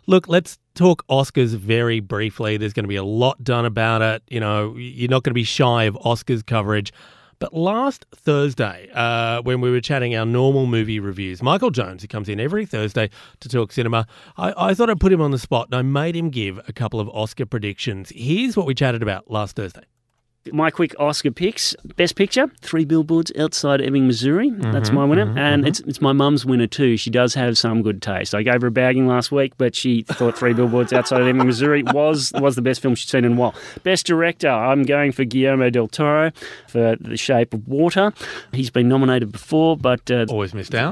Look, let's talk Oscars very briefly. There's going to be a lot done about it. You know, you're not going to be shy of Oscars coverage. But last Thursday, when we were chatting our normal movie reviews, Michael Jones, who comes in every Thursday to talk cinema, I thought I'd put him on the spot and I made him give a couple of Oscar predictions. Here's what we chatted about last Thursday. My quick Oscar picks. Best Picture, Three Billboards Outside Ebbing, Missouri. That's my winner. And it's my mum's winner too. She does have some good taste. I gave her a bagging last week, but she thought Three Billboards Outside Ebbing, Missouri was the best film she'd seen in a while. Best Director, I'm going for Guillermo del Toro for The Shape of Water. He's been nominated before, but... always missed out.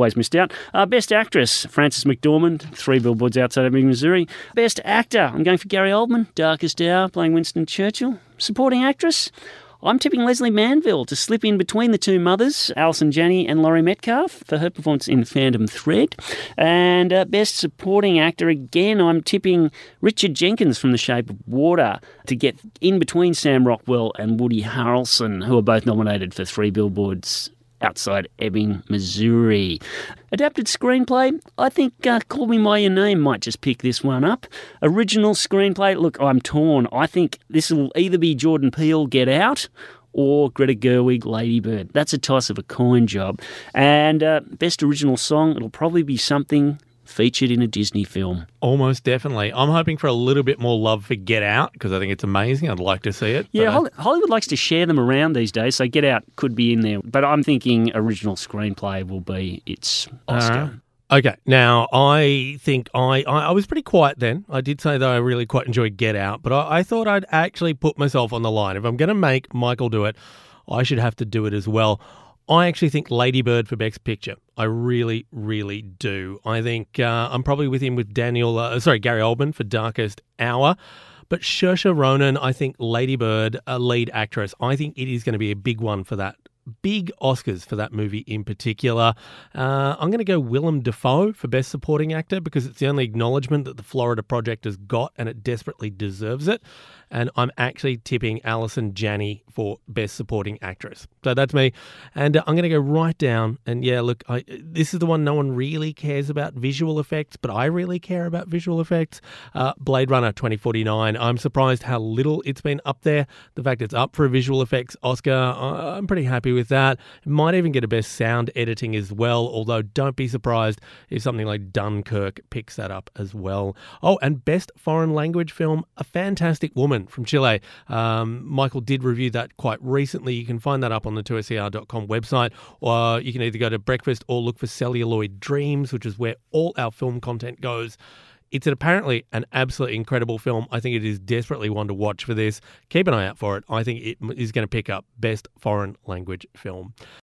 Best Actress, Frances McDormand, Three Billboards Outside Ebbing, Missouri. Best Actor, I'm going for Gary Oldman, Darkest Hour, playing Winston Churchill. Supporting Actress, I'm tipping Leslie Manville to slip in between the two mothers, Alison Janney and Laurie Metcalf, for her performance in Phantom Thread. And Best Supporting Actor, again, I'm tipping Richard Jenkins from The Shape of Water to get in between Sam Rockwell and Woody Harrelson, who are both nominated for Three Billboards Outside Ebbing, Missouri. Adapted screenplay, I think Call Me By Your Name might just pick this one up. Original screenplay, look, I'm torn. I think this will either be Jordan Peele, Get Out, or Greta Gerwig, Lady Bird. That's a toss of a coin job. And best original song, it'll probably be something featured in a Disney film. Almost definitely. I'm hoping for a little bit more love for Get Out because I think it's amazing. I'd like to see it. Yeah, Hollywood likes to share them around these days, so Get Out could be in there. But I'm thinking original screenplay will be its Oscar. Okay, now I think I was pretty quiet then. I did say that I really quite enjoyed Get Out, but I thought I'd actually put myself on the line. If I'm going to make Michael do it, I should have to do it as well. I actually think Lady Bird for Best Picture. I really, really do. I think I'm probably with him with Gary Oldman for Darkest Hour. But Saoirse Ronan, I think Lady Bird, a lead actress, I think it is going to be a big one for that. Big Oscars for that movie in particular. I'm going to go Willem Dafoe for Best Supporting Actor because it's the only acknowledgement that the Florida Project has got and it desperately deserves it. And I'm actually tipping Alison Janney for Best Supporting Actress. So that's me. And I'm going to go right down. And yeah, look, this is the one no one really cares about visual effects, but I really care about visual effects. Blade Runner 2049. I'm surprised how little it's been up there. The fact it's up for a visual effects Oscar, I'm pretty happy with that. It might even get a Best Sound Editing as well, although don't be surprised if something like Dunkirk picks that up as well. Oh, and Best Foreign Language Film, A Fantastic Woman from Chile. Michael did review that quite recently. You can find that up on the 2SER.com website, or you can either go to Breakfast or look for Celluloid Dreams, which is where all our film content goes. It's apparently an absolutely incredible film. I think it is desperately one to watch for this. Keep an eye out for it. I think it is going to pick up Best Foreign Language Film.